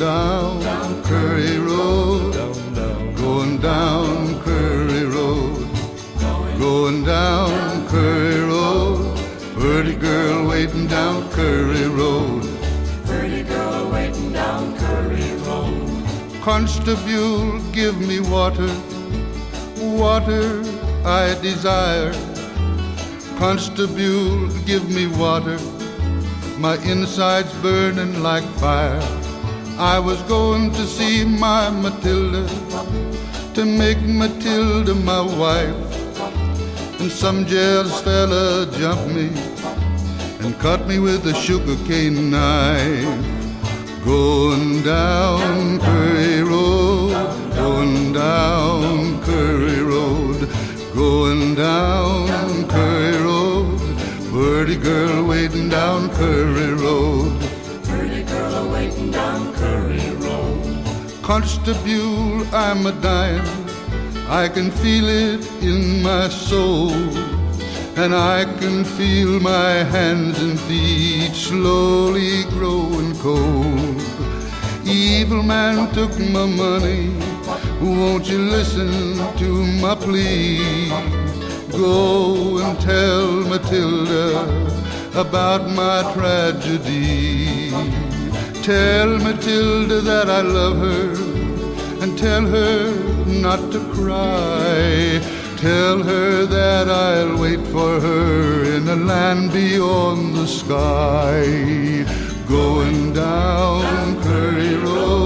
down Curry Road, going down Curry Road, going down Curry Road. Pretty girl waiting down Curry Road, pretty girl waiting down Curry Road. Constable, give me water, water I desire. Constable, give me water, my insides burning like fire. I was going to see my Matilda, to make Matilda my wife, and some jealous fella jumped me and cut me with a sugarcane knife. Going down Curry Road, going down Curry Road, going down Curry Road. Pretty girl waiting down Curry Road, pretty girl waiting down Curry Road. Constable, I'm a-dying, I can feel it in my soul, and I can feel my hands and feet slowly growing cold. Evil man took my money, won't you listen to my plea? Go and tell Matilda about my tragedy. Tell Matilda that I love her, and tell her not to cry. Tell her that I'll wait for her in a land beyond the sky. Going down Curry Road,